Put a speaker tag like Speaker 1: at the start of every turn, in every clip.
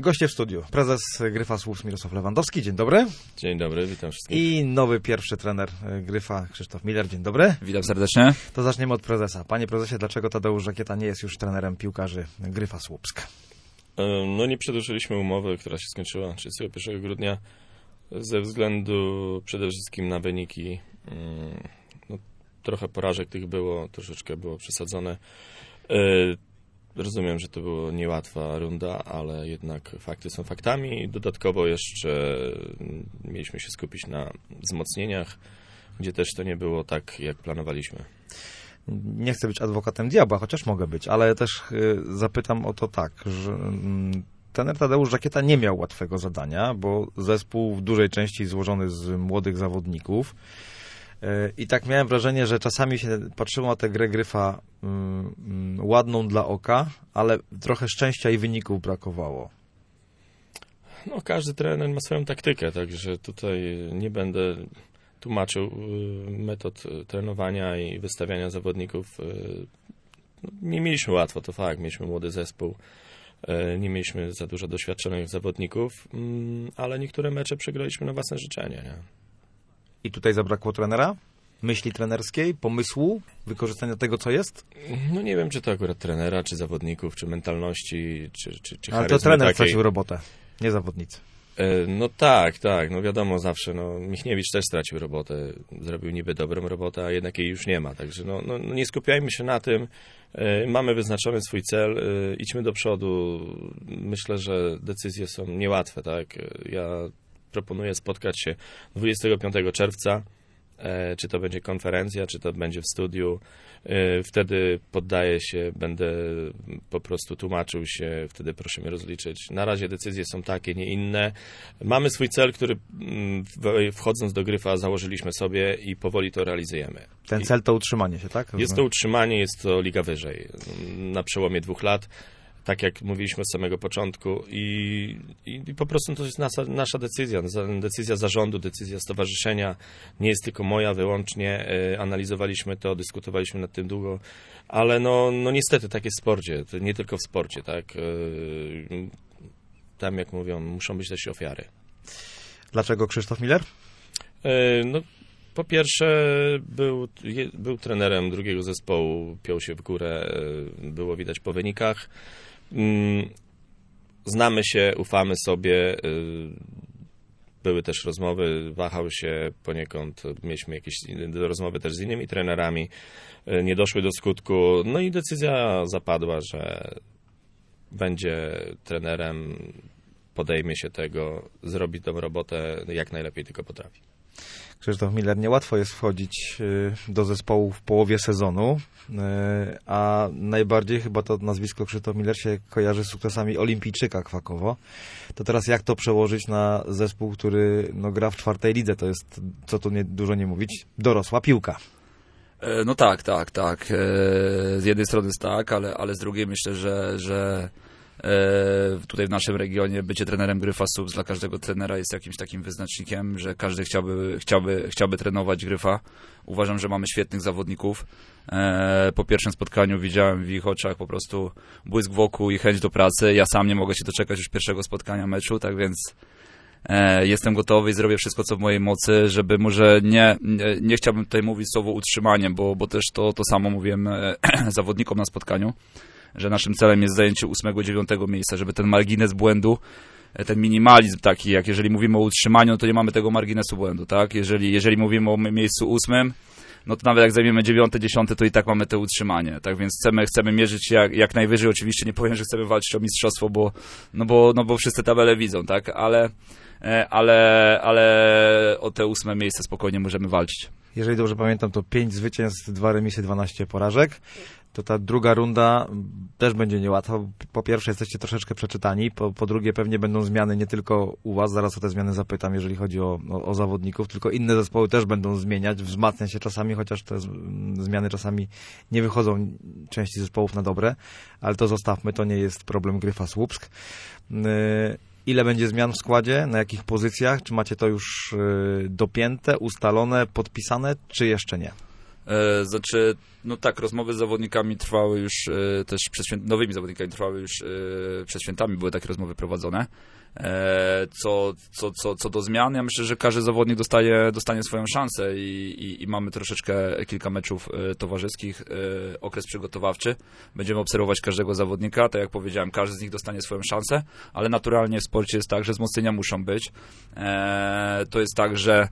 Speaker 1: Goście w studiu. Prezes Gryfa Słupsk Mirosław Lewandowski. Dzień dobry.
Speaker 2: Dzień dobry, witam wszystkich.
Speaker 1: I nowy pierwszy trener Gryfa Krzysztof Miller. Dzień dobry.
Speaker 3: Witam serdecznie.
Speaker 1: To zaczniemy od prezesa. Panie prezesie, dlaczego Tadeusz Żakieta nie jest już trenerem piłkarzy Gryfa Słupsk?
Speaker 2: No nie przedłużyliśmy umowy, która się skończyła 31 grudnia ze względu przede wszystkim na wyniki. No, trochę porażek tych było, troszeczkę było przesadzone. Rozumiem, że to była niełatwa runda, ale jednak fakty są faktami. Dodatkowo jeszcze mieliśmy się skupić na wzmocnieniach, gdzie też to nie było tak, jak planowaliśmy.
Speaker 1: Nie chcę być adwokatem diabła, chociaż mogę być, ale też zapytam o to tak, że trener Tadeusz Żakieta nie miał łatwego zadania, bo zespół w dużej części złożony z młodych zawodników. I tak miałem wrażenie, że czasami się patrzyło na tę grę Gryfa ładną dla oka, ale trochę szczęścia i wyników brakowało.
Speaker 2: No, każdy trener ma swoją taktykę, także tutaj nie będę tłumaczył metod trenowania i wystawiania zawodników. Nie mieliśmy łatwo, to fakt. Mieliśmy młody zespół, nie mieliśmy za dużo doświadczonych zawodników, ale niektóre mecze przegraliśmy na własne życzenie. Nie?
Speaker 1: I tutaj zabrakło trenera? Myśli trenerskiej, pomysłu, wykorzystania tego, co jest?
Speaker 2: No nie wiem, czy to akurat trenera, czy zawodników, czy mentalności, czy
Speaker 1: ale to trener stracił robotę, nie zawodnicy.
Speaker 2: No tak, no wiadomo zawsze, Michniewicz też stracił robotę, zrobił niby dobrą robotę, a jednak jej już nie ma, także nie skupiajmy się na tym, mamy wyznaczony swój cel, idźmy do przodu, myślę, że decyzje są niełatwe, tak, ja proponuję spotkać się 25 czerwca, czy to będzie konferencja, czy to będzie w studiu, wtedy poddaję się, będę po prostu tłumaczył się, wtedy proszę mnie rozliczyć. Na razie decyzje są takie, nie inne. Mamy swój cel, który wchodząc do Gryfa założyliśmy sobie i powoli to realizujemy.
Speaker 1: Ten cel to utrzymanie się, tak?
Speaker 2: Jest to utrzymanie, jest to liga wyżej. Na przełomie 2 lat. Tak jak mówiliśmy od samego początku i po prostu to jest nasza decyzja zarządu, decyzja stowarzyszenia, nie jest tylko moja wyłącznie, analizowaliśmy to, dyskutowaliśmy nad tym długo, ale no niestety tak jest w sporcie, to nie tylko w sporcie, tak, tam jak mówią, muszą być też ofiary.
Speaker 1: Dlaczego Krzysztof Miller?
Speaker 2: No, po pierwsze był trenerem drugiego zespołu, piął się w górę, było widać po wynikach. Znamy się, ufamy sobie, były też rozmowy, wahał się poniekąd, mieliśmy jakieś rozmowy też z innymi trenerami, nie doszły do skutku, no i decyzja zapadła, że będzie trenerem, podejmie się tego, zrobi tą robotę jak najlepiej tylko potrafi.
Speaker 1: Krzysztof Miller, niełatwo jest wchodzić do zespołu w połowie sezonu, a najbardziej chyba to nazwisko Krzysztof Miller się kojarzy z sukcesami Olimpijczyka Krakowo. To teraz jak to przełożyć na zespół, który gra w 4. lidze? To jest, co tu dużo nie mówić, dorosła piłka.
Speaker 3: No tak. Z jednej strony jest tak, ale z drugiej myślę, że tutaj w naszym regionie bycie trenerem Gryfa Słupsk dla każdego trenera jest jakimś takim wyznacznikiem, że każdy chciałby trenować Gryfa. Uważam, że mamy świetnych zawodników. Po pierwszym spotkaniu widziałem w ich oczach po prostu błysk wokół i chęć do pracy. Ja sam nie mogę się doczekać już pierwszego spotkania meczu, tak więc jestem gotowy i zrobię wszystko, co w mojej mocy, żeby może nie chciałbym tutaj mówić słowo utrzymanie, bo też to samo mówiłem zawodnikom na spotkaniu, że naszym celem jest zajęcie 8-9 miejsca, żeby ten margines błędu, ten minimalizm taki, jak jeżeli mówimy o utrzymaniu, to nie mamy tego marginesu błędu, tak? Jeżeli mówimy o miejscu 8, no to nawet jak zajmiemy 9, 10, to i tak mamy to utrzymanie, tak? Więc chcemy mierzyć jak najwyżej, oczywiście nie powiem, że chcemy walczyć o mistrzostwo, bo wszyscy tabele widzą, tak? Ale o te 8 miejsce spokojnie możemy walczyć.
Speaker 1: Jeżeli dobrze pamiętam, to 5 zwycięstw, 2 remisy, 12 porażek. To ta druga runda też będzie niełatwa. Po pierwsze jesteście troszeczkę przeczytani, po drugie pewnie będą zmiany nie tylko u was, zaraz o te zmiany zapytam, jeżeli chodzi o zawodników, tylko inne zespoły też będą zmieniać, wzmacniać się czasami, chociaż te zmiany czasami nie wychodzą części zespołów na dobre, ale to zostawmy, to nie jest problem Gryfa Słupsk. Ile będzie zmian w składzie, na jakich pozycjach, czy macie to już dopięte, ustalone, podpisane, czy jeszcze nie?
Speaker 3: Znaczy, no tak, rozmowy z zawodnikami trwały już też nowymi zawodnikami trwały już przed świętami, były takie rozmowy prowadzone. Co do zmian, ja myślę, że każdy zawodnik dostanie swoją szansę i mamy troszeczkę kilka meczów towarzyskich, okres przygotowawczy. Będziemy obserwować każdego zawodnika, tak jak powiedziałem, każdy z nich dostanie swoją szansę, ale naturalnie w sporcie jest tak, że wzmocnienia muszą być. To jest tak, że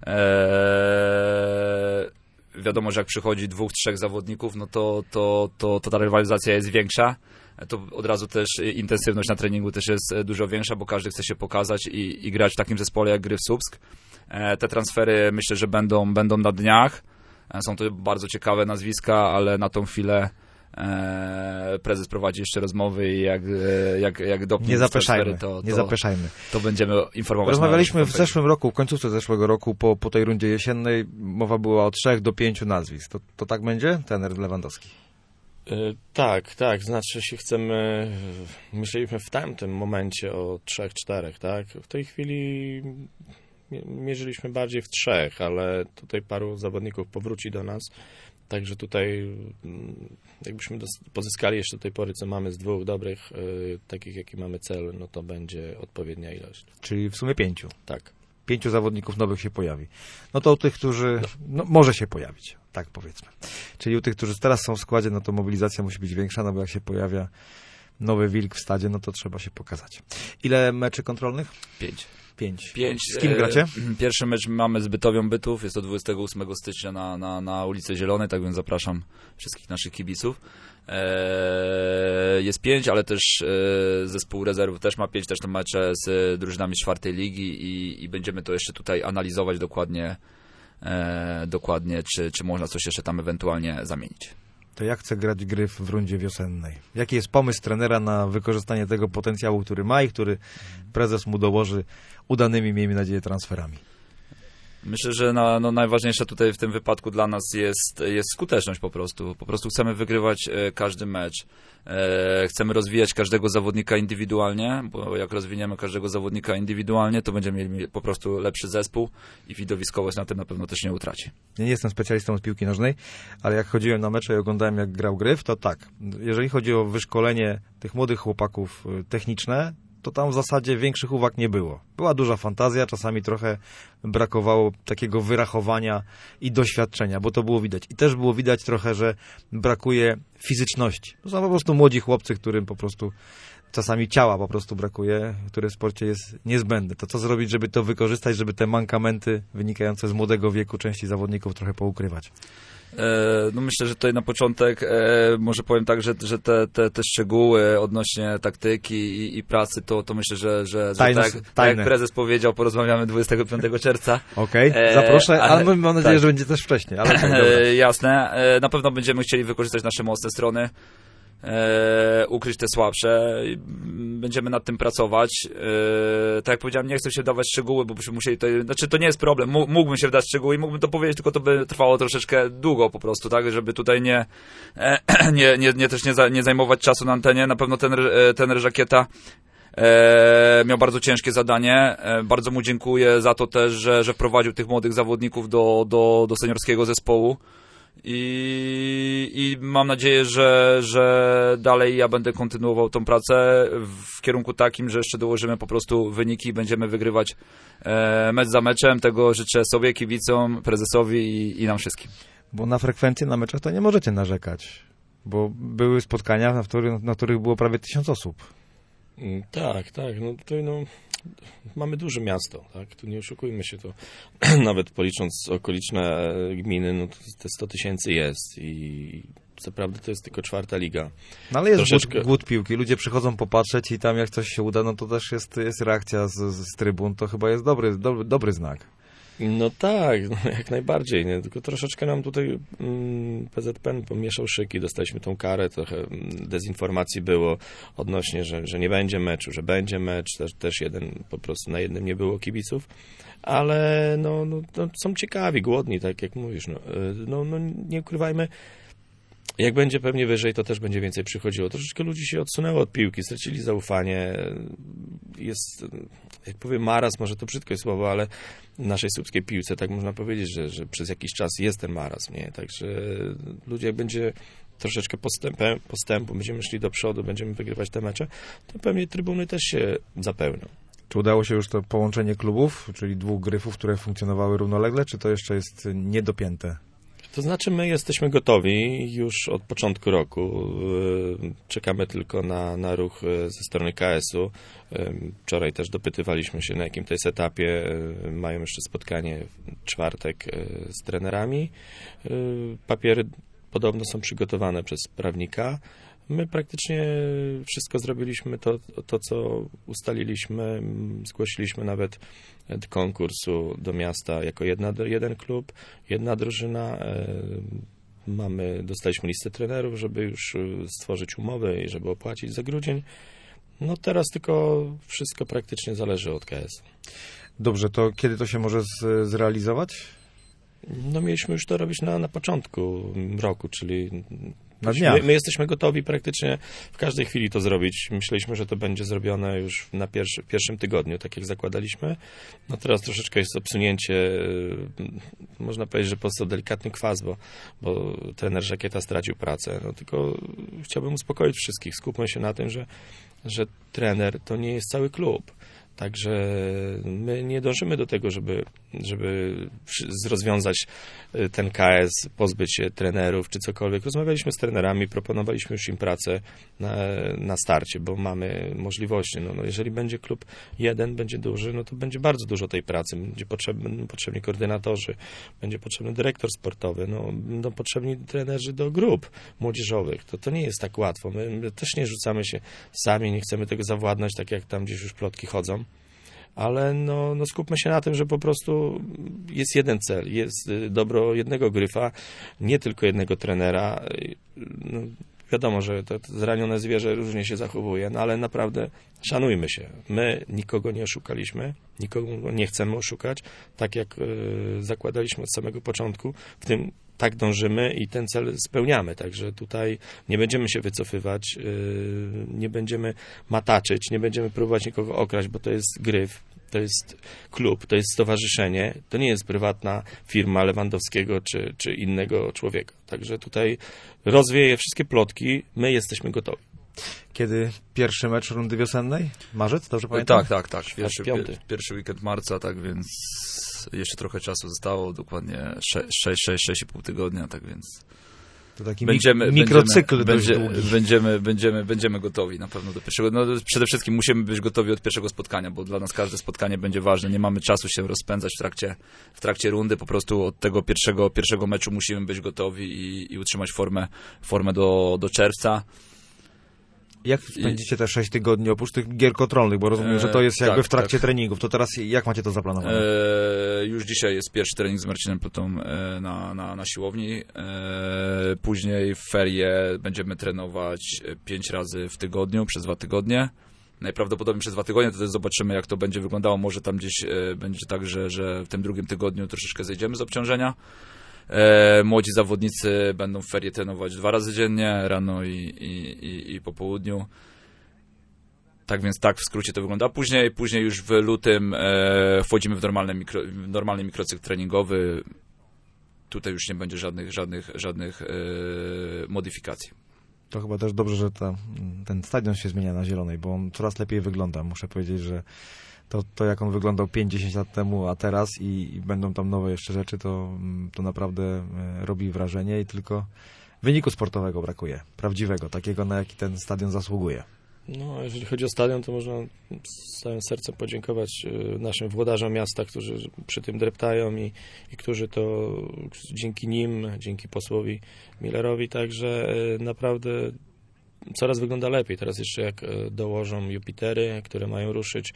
Speaker 3: wiadomo, że jak przychodzi 2-3 zawodników, no to ta rywalizacja jest większa. To od razu też intensywność na treningu też jest dużo większa, bo każdy chce się pokazać i grać w takim zespole jak Gryf Słupsk. Te transfery myślę, że będą na dniach. Są to bardzo ciekawe nazwiska, ale na tą chwilę prezes prowadzi jeszcze rozmowy i jak dopnie transfery, to będziemy informować.
Speaker 1: Rozmawialiśmy w zeszłym roku, w końcówce zeszłego roku, po tej rundzie jesiennej, mowa była o 3 do 5 nazwisk. To tak będzie, trener Lewandowski?
Speaker 2: Tak, znaczy się myśleliśmy w tamtym momencie o 3-4, tak? W tej chwili mierzyliśmy bardziej w 3, ale tutaj paru zawodników powróci do nas, także tutaj jakbyśmy pozyskali jeszcze do tej pory, co mamy z 2 dobrych, takich jaki mamy cel, no to będzie odpowiednia ilość.
Speaker 1: Czyli w sumie 5.
Speaker 2: Tak.
Speaker 1: 5 zawodników nowych się pojawi. No to u tych, którzy... No, może się pojawić, tak powiedzmy. Czyli u tych, którzy teraz są w składzie, no to mobilizacja musi być większa, no bo jak się pojawia nowy wilk w stadzie, no to trzeba się pokazać. Ile meczy kontrolnych?
Speaker 3: 5.
Speaker 1: Z kim gracie?
Speaker 3: Pierwszy mecz mamy z Bytowią Bytów, jest to 28 stycznia na ulicy Zielonej, tak więc zapraszam wszystkich naszych kibiców. Jest 5, ale też zespół rezerwów też ma 5, też te mecze z drużynami 4. ligi i będziemy to jeszcze tutaj analizować dokładnie czy można coś jeszcze tam ewentualnie zamienić.
Speaker 1: To jak chce grać Gryf w rundzie wiosennej? Jaki jest pomysł trenera na wykorzystanie tego potencjału, który ma i który prezes mu dołoży udanymi, miejmy nadzieję, transferami?
Speaker 3: Myślę, że najważniejsza tutaj w tym wypadku dla nas jest skuteczność po prostu. Po prostu chcemy wygrywać każdy mecz. Chcemy rozwijać każdego zawodnika indywidualnie, bo jak rozwiniemy każdego zawodnika indywidualnie, to będziemy mieli po prostu lepszy zespół i widowiskowość na tym na pewno też nie utraci.
Speaker 1: Ja nie jestem specjalistą od piłki nożnej, ale jak chodziłem na mecze i oglądałem, jak grał Gryf, to tak, jeżeli chodzi o wyszkolenie tych młodych chłopaków techniczne, to tam w zasadzie większych uwag nie było. Była duża fantazja, czasami trochę brakowało takiego wyrachowania i doświadczenia, bo to było widać. I też było widać trochę, że brakuje fizyczności. To są po prostu młodzi chłopcy, którym po prostu czasami ciała po prostu brakuje, które w sporcie jest niezbędne. To co zrobić, żeby to wykorzystać, żeby te mankamenty wynikające z młodego wieku części zawodników trochę poukrywać?
Speaker 3: No myślę, że tutaj na początek może powiem tak, że te szczegóły odnośnie taktyki i pracy, to myślę, że tak jak prezes powiedział, porozmawiamy 25 czerwca.
Speaker 1: Okej, zaproszę, ale mam nadzieję, że będzie też wcześniej. Ale
Speaker 3: jasne, na pewno będziemy chcieli wykorzystać nasze mocne strony, ukryć te słabsze. Będziemy nad tym pracować. Tak jak powiedziałem, nie chcę się dawać szczegóły, bo byśmy musieli to... Znaczy, to nie jest problem. Mógłbym się wdać szczegóły i mógłbym to powiedzieć, tylko to by trwało troszeczkę długo po prostu, tak? Żeby tutaj nie zajmować czasu na antenie. Na pewno ten Żakieta miał bardzo ciężkie zadanie. Bardzo mu dziękuję za to też, że wprowadził tych młodych zawodników do seniorskiego zespołu. I mam nadzieję, że dalej ja będę kontynuował tą pracę w kierunku takim, że jeszcze dołożymy po prostu wyniki i będziemy wygrywać mecz za meczem. Tego życzę sobie, kibicom, prezesowi i nam wszystkim.
Speaker 1: Bo na frekwencję na meczach to nie możecie narzekać, bo były spotkania, na których było prawie 1000 osób.
Speaker 2: Tak. No tutaj mamy duże miasto, tak? Tu nie oszukujmy się, to nawet policząc okoliczne gminy, no to te 100 000 jest i co prawda to jest tylko 4. liga.
Speaker 1: No ale jest głód piłki, ludzie przychodzą popatrzeć i tam jak coś się uda, no to też jest reakcja z trybun, to chyba jest dobry znak.
Speaker 2: No tak, jak najbardziej, nie? Tylko troszeczkę nam tutaj PZPN pomieszał szyki, dostaliśmy tą karę, trochę dezinformacji było odnośnie, że nie będzie meczu, że będzie mecz, też po prostu na jednym nie było kibiców, ale no, są ciekawi, głodni, tak jak mówisz, no nie ukrywajmy, Jak będzie pewnie wyżej, to też będzie więcej przychodziło. Troszeczkę ludzi się odsunęło od piłki, stracili zaufanie. Jest, jak powiem, marazm, może to brzydkie słowo, ale w naszej słupskiej piłce tak można powiedzieć, że przez jakiś czas jest ten marazm, nie? Także ludzie, jak będzie troszeczkę postępu, będziemy szli do przodu, będziemy wygrywać te mecze, to pewnie trybuny też się zapełnią.
Speaker 1: Czy udało się już to połączenie klubów, czyli 2 Gryfów, które funkcjonowały równolegle, czy to jeszcze jest niedopięte?
Speaker 2: To znaczy, my jesteśmy gotowi już od początku roku. Czekamy tylko na ruch ze strony KS-u. Wczoraj też dopytywaliśmy się, na jakim to jest etapie. Mają jeszcze spotkanie w czwartek z trenerami. Papiery podobno są przygotowane przez prawnika. My praktycznie wszystko zrobiliśmy, to co ustaliliśmy. Zgłosiliśmy nawet do konkursu do miasta jako jeden klub, jedna drużyna. Dostaliśmy listę trenerów, żeby już stworzyć umowy i żeby opłacić za grudzień. No teraz tylko wszystko praktycznie zależy od KS.
Speaker 1: Dobrze, to kiedy to się może zrealizować?
Speaker 2: No mieliśmy już to robić na początku roku, czyli
Speaker 1: na dniach.
Speaker 2: My jesteśmy gotowi praktycznie w każdej chwili to zrobić. Myśleliśmy, że to będzie zrobione już na pierwszym tygodniu, tak jak zakładaliśmy. No teraz troszeczkę jest obsunięcie, można powiedzieć, że powstał delikatny kwas, bo trener Żakieta stracił pracę. No tylko chciałbym uspokoić wszystkich. Skupmy się na tym, że trener to nie jest cały klub. Także my nie dążymy do tego, żeby rozwiązać ten KS, pozbyć się trenerów czy cokolwiek. Rozmawialiśmy z trenerami, proponowaliśmy już im pracę na starcie, bo mamy możliwości. No, jeżeli będzie klub jeden, będzie duży, no to będzie bardzo dużo tej pracy. Będzie potrzebni koordynatorzy, będzie potrzebny dyrektor sportowy, będą potrzebni trenerzy do grup młodzieżowych. To nie jest tak łatwo. My też nie rzucamy się sami, nie chcemy tego zawładnąć, tak jak tam gdzieś już plotki chodzą. Ale no skupmy się na tym, że po prostu jest jeden cel, jest dobro jednego Gryfa, nie tylko jednego trenera. No, wiadomo, że to zranione zwierzę różnie się zachowuje, no ale naprawdę szanujmy się. My nikogo nie oszukaliśmy, nikogo nie chcemy oszukać, tak jak zakładaliśmy od samego początku, w tym tak dążymy i ten cel spełniamy, także tutaj nie będziemy się wycofywać, nie będziemy mataczyć, nie będziemy próbować nikogo okraść, bo to jest Gryf, to jest klub, to jest stowarzyszenie, to nie jest prywatna firma Lewandowskiego czy innego człowieka. Także tutaj rozwieje wszystkie plotki, my jesteśmy gotowi.
Speaker 1: Kiedy pierwszy mecz rundy wiosennej? Marzec, dobrze pamiętam?
Speaker 3: Tak. Pierwszy weekend marca, tak więc jeszcze trochę czasu zostało, dokładnie 6,5 tygodnia, tak więc
Speaker 1: to taki mikrocykl dość długi.
Speaker 3: Będziemy gotowi na pewno do pierwszego. No, przede wszystkim musimy być gotowi od pierwszego spotkania, bo dla nas każde spotkanie będzie ważne. Nie mamy czasu się rozpędzać w trakcie rundy. Po prostu od tego pierwszego meczu musimy być gotowi i utrzymać formę do czerwca.
Speaker 1: Jak spędzicie te 6 tygodni oprócz tych gier kontrolnych, bo rozumiem, że to jest jakby w trakcie treningów. To teraz jak macie to zaplanowane?
Speaker 3: Już dzisiaj jest pierwszy trening z Marcinem Plutą na siłowni. Później w ferie będziemy trenować 5 razy w tygodniu przez 2 tygodnie. Najprawdopodobniej przez 2 tygodnie, to też zobaczymy, jak to będzie wyglądało. Może tam gdzieś będzie tak, że w tym drugim tygodniu troszeczkę zejdziemy z obciążenia. Młodzi zawodnicy będą w ferie trenować 2 razy dziennie, rano i po południu. Tak więc tak w skrócie to wygląda. Później już w lutym wchodzimy w normalny mikrocykl treningowy. Tutaj już nie będzie żadnych modyfikacji.
Speaker 1: To chyba też dobrze, że ten stadion się zmienia na zielonej, bo on coraz lepiej wygląda. Muszę powiedzieć, że to jak on wyglądał 5-10 lat temu, a teraz i będą tam nowe jeszcze rzeczy, to naprawdę robi wrażenie i tylko wyniku sportowego brakuje. Prawdziwego, takiego, na jaki ten stadion zasługuje.
Speaker 2: No, jeżeli chodzi o stadion, to można z całym sercem podziękować naszym włodarzom miasta, którzy przy tym dreptają i którzy to dzięki nim, dzięki posłowi Millerowi, także naprawdę coraz wygląda lepiej. Teraz jeszcze jak dołożą Jupitery, które mają ruszyć,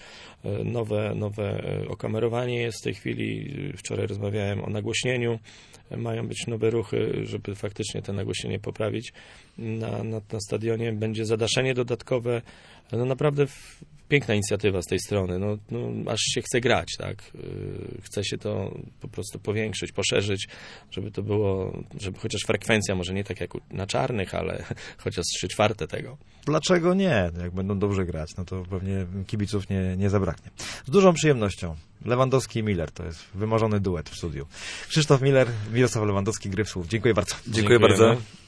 Speaker 2: nowe okamerowanie jest w tej chwili. Wczoraj rozmawiałem o nagłośnieniu. Mają być nowe ruchy, żeby faktycznie to nagłośnienie poprawić na stadionie. Będzie zadaszenie dodatkowe. No naprawdę piękna inicjatywa z tej strony, no aż się chce grać, tak? Chce się to po prostu powiększyć, poszerzyć, żeby to było, żeby chociaż frekwencja, może nie tak jak na czarnych, ale chociaż 3/4 tego.
Speaker 1: Dlaczego nie? Jak będą dobrze grać, no to pewnie kibiców nie zabraknie. Z dużą przyjemnością. Lewandowski i Miller, to jest wymarzony duet w studiu. Krzysztof Miller, Mirosław Lewandowski, Gry w Słów. Dziękuję bardzo.
Speaker 3: Dziękuję bardzo.